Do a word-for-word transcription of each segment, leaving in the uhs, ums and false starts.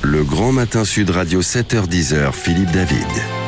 Le Grand Matin Sud Radio sept heures dix, Philippe David.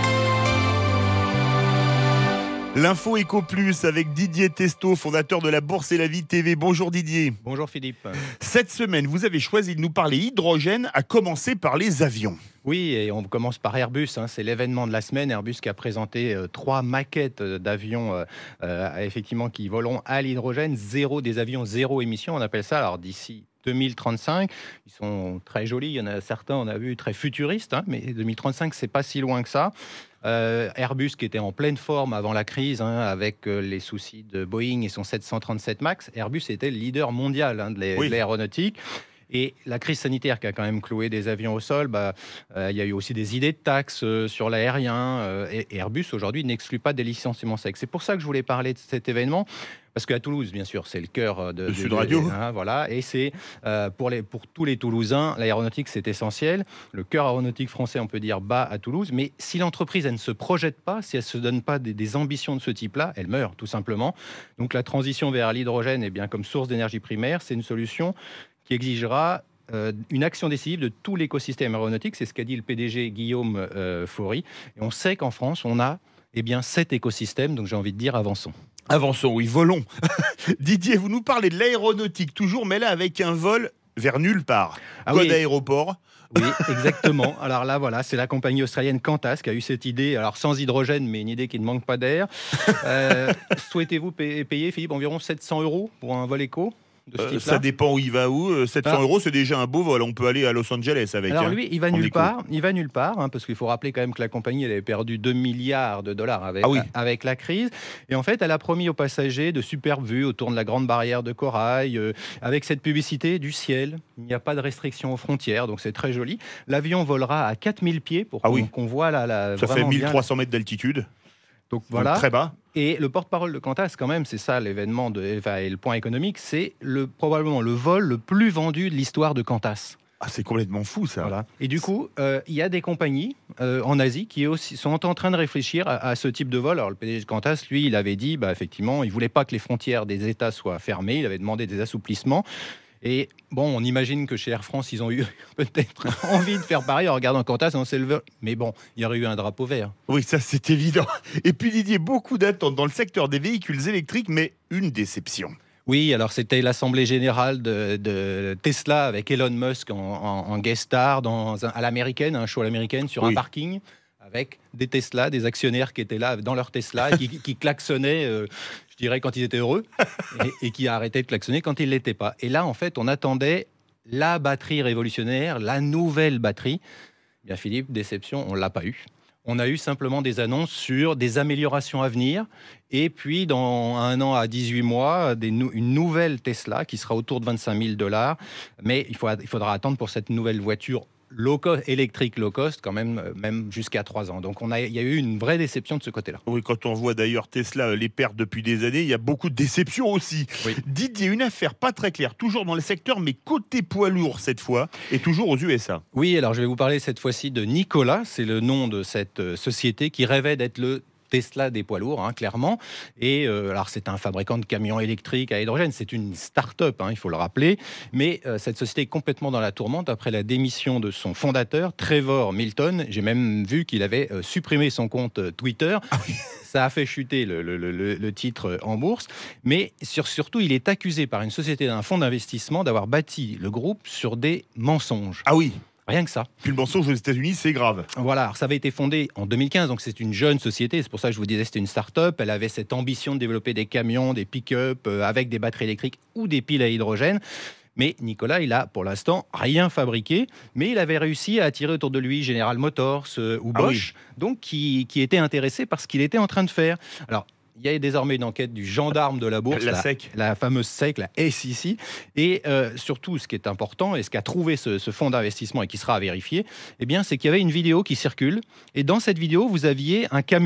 L'info Éco Plus avec Didier Testo, fondateur de la Bourse et la Vie T V. Bonjour Didier. Bonjour Philippe. Cette semaine, vous avez choisi de nous parler hydrogène, à commencer par les avions. Oui, et on commence par Airbus. Hein, c'est l'événement de la semaine. Airbus qui a présenté euh, trois maquettes d'avions euh, euh, effectivement qui voleront à l'hydrogène, zéro des avions zéro émission. On appelle ça. Alors d'ici deux mille trente-cinq, ils sont très jolis. Il y en a certains, on a vu, très futuristes, hein, mais deux mille trente-cinq, c'est pas si loin que ça. Euh, Airbus qui était en pleine forme avant la crise, hein, avec euh, les soucis de Boeing et son sept cent trente-sept MAX. Airbus était le leader mondial hein, de l'aéronautique. Oui. Et la crise sanitaire qui a quand même cloué des avions au sol, bah, euh, il y a eu aussi des idées de taxes euh, sur l'aérien. Euh, et Airbus, aujourd'hui, n'exclut pas des licenciements secs. C'est pour ça que je voulais parler de cet événement. Parce qu'à Toulouse, bien sûr, c'est le cœur de, de, de Sud Radio. De, hein, voilà, et c'est euh, pour, les, pour tous les Toulousains, l'aéronautique, c'est essentiel. Le cœur aéronautique français, on peut dire, bat à Toulouse. Mais si l'entreprise, elle ne se projette pas, si elle ne se donne pas des, des ambitions de ce type-là, elle meurt, tout simplement. Donc la transition vers l'hydrogène, eh bien, comme source d'énergie primaire, c'est une solution qui exigera euh, une action décisive de tout l'écosystème aéronautique. C'est ce qu'a dit le P D G Guillaume euh, Faury. Et on sait qu'en France, on a eh bien, cet écosystème. Donc j'ai envie de dire, avançons. Avançons, oui, volons. Didier, vous nous parlez de l'aéronautique toujours, mais là avec un vol vers nulle part. Ah Code oui. aéroport. Oui, exactement. Alors là, voilà, c'est la compagnie australienne Qantas qui a eu cette idée, alors sans hydrogène, mais une idée qui ne manque pas d'air. Euh, souhaitez-vous payer, Philippe, environ sept cents euros pour un vol éco ? Euh, ça dépend où il va où. sept cents euros, c'est déjà un beau vol. On peut aller à Los Angeles avec. Alors hein, lui, il va nulle part. Il va nulle part, hein, parce qu'il faut rappeler quand même que la compagnie, elle avait perdu deux milliards de dollars avec, ah oui. avec la crise. Et en fait, elle a promis aux passagers de superbes vues autour de la grande barrière de corail, euh, avec cette publicité du ciel. Il n'y a pas de restriction aux frontières, donc c'est très joli. L'avion volera à quatre mille pieds pour ah qu'on, oui. qu'on voit la, la Ça fait mille trois cents mètres d'altitude. Donc voilà. Donc, très bas. Et le porte-parole de Qantas, quand même, c'est ça l'événement de, enfin, et le point économique, c'est le, probablement le vol le plus vendu de l'histoire de Qantas. Ah, c'est complètement fou ça. Voilà. Et du coup, il euh, y a des compagnies euh, en Asie qui aussi sont en train de réfléchir à, à ce type de vol. Alors le P D G de Qantas, lui, il avait dit, bah, effectivement, il voulait pas que les frontières des États soient fermées. Il avait demandé des assouplissements. Et bon, on imagine que chez Air France, ils ont eu peut-être envie de faire pareil en regardant Qantas, on s'est levé. Mais bon, il y aurait eu un drapeau vert. Oui, ça c'est évident. Et puis Didier, beaucoup d'attentes dans le secteur des véhicules électriques, mais une déception. Oui, alors c'était l'assemblée générale de, de Tesla avec Elon Musk en, en, en guest star dans un, à l'américaine, un show à l'américaine sur oui. un parking. Avec des Tesla, des actionnaires qui étaient là dans leur Tesla, qui, qui klaxonnaient, euh, je dirais, quand ils étaient heureux, et, et qui arrêtaient de klaxonner quand ils ne l'étaient pas. Et là, en fait, on attendait la batterie révolutionnaire, la nouvelle batterie. Bien, Philippe, déception, on ne l'a pas eu. On a eu simplement des annonces sur des améliorations à venir. Et puis, dans un an à dix-huit mois, des nou- une nouvelle Tesla qui sera autour de vingt-cinq mille dollars. Mais il, faut, il faudra attendre pour cette nouvelle voiture low cost, électrique low cost, quand même, même jusqu'à trois ans. Donc, on a, il y a eu une vraie déception de ce côté-là. Oui, quand on voit d'ailleurs Tesla les pertes depuis des années, il y a beaucoup de déceptions aussi. Oui. Didier, une affaire pas très claire, toujours dans le secteur, mais côté poids lourd cette fois, et toujours aux U S A. Oui, alors je vais vous parler cette fois-ci de Nikola. C'est le nom de cette société qui rêvait d'être le Tesla des poids lourds, hein, clairement. Et euh, alors, c'est un fabricant de camions électriques à hydrogène. C'est une start-up, hein, il faut le rappeler. Mais euh, cette société est complètement dans la tourmente après la démission de son fondateur, Trevor Milton. J'ai même vu qu'il avait euh, supprimé son compte euh, Twitter. Ah oui. Ça a fait chuter le, le, le, le titre en bourse. Mais sur, surtout, il est accusé par une société d'un fonds d'investissement d'avoir bâti le groupe sur des mensonges. Ah oui. Rien que ça. Puis le mensonge aux États-Unis, c'est grave. Voilà, alors ça avait été fondé en deux mille quinze, donc c'est une jeune société. C'est pour ça que je vous disais c'était une start-up. Elle avait cette ambition de développer des camions, des pick-up euh, avec des batteries électriques ou des piles à hydrogène. Mais Nikola, il a pour l'instant rien fabriqué, mais il avait réussi à attirer autour de lui General Motors euh, ou Bosch, ah oui. donc qui, qui étaient intéressés par ce qu'il était en train de faire. Alors, il y a désormais une enquête du gendarme de la bourse, la, la, S E C. la fameuse S E C, la S E C. Et euh, surtout, ce qui est important, et ce qu'a trouvé ce, ce fonds d'investissement et qui sera à vérifier, eh bien, c'est qu'il y avait une vidéo qui circule. Et dans cette vidéo, vous aviez un camion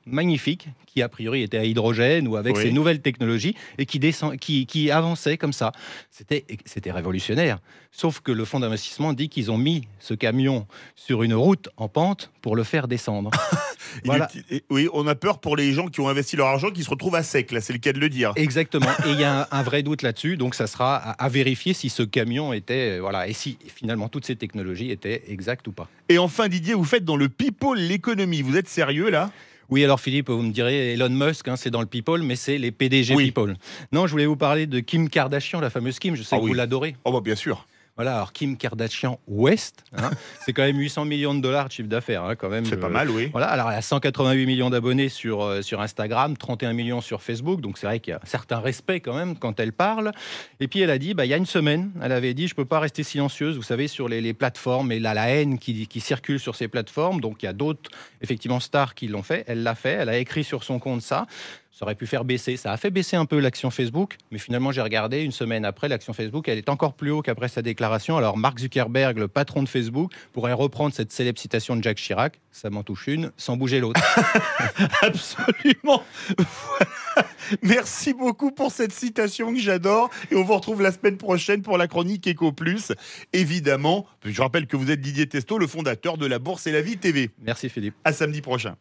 magnifique qui a priori était à hydrogène ou avec Oui. ces nouvelles technologies et qui, descend, qui, qui avançait comme ça. C'était, c'était révolutionnaire. Sauf que le fonds d'investissement dit qu'ils ont mis ce camion sur une route en pente pour le faire descendre. Il Voilà. est- Oui, on a peur pour les gens qui ont investi leur argent qui se retrouvent à sec, là, c'est le cas de le dire. Exactement. Et il y a un, un vrai doute là-dessus. Donc, ça sera à, à vérifier si ce camion était, euh, voilà, et si finalement toutes ces technologies étaient exactes ou pas. Et enfin, Didier, vous faites dans le people l'économie. Vous êtes sérieux, là? Oui, alors Philippe, vous me direz, Elon Musk, hein, c'est dans le people, mais c'est les P D G Oui. people. Non, je voulais vous parler de Kim Kardashian, la fameuse Kim. Je sais Ah que oui. vous l'adorez. Oh, bah, bien sûr. Voilà, alors Kim Kardashian West, hein, c'est quand même huit cents millions de dollars de chiffre d'affaires, hein, quand même. C'est je- pas mal, oui. Voilà, alors elle a cent quatre-vingt-huit millions d'abonnés sur, euh, sur Instagram, trente et un millions sur Facebook, donc c'est vrai qu'il y a un certain respect quand même quand elle parle. Et puis elle a dit, bah, il y a une semaine, elle avait dit, je peux pas rester silencieuse, vous savez, sur les, les plateformes et là, la haine qui, qui circule sur ces plateformes. Donc il y a d'autres, effectivement, stars qui l'ont fait. Elle l'a fait, elle a écrit sur son compte ça. Ça aurait pu faire baisser. Ça a fait baisser un peu l'action Facebook, mais finalement, j'ai regardé une semaine après, l'action Facebook, elle est encore plus haut qu'après sa déclaration. Alors, Mark Zuckerberg, le patron de Facebook, pourrait reprendre cette célèbre citation de Jacques Chirac, ça m'en touche une, sans bouger l'autre. Absolument. Voilà. Merci beaucoup pour cette citation que j'adore. Et on vous retrouve la semaine prochaine pour la chronique Éco Plus. Évidemment, je rappelle que vous êtes Didier Testo, le fondateur de la Bourse et la Vie T V. Merci Philippe. À samedi prochain.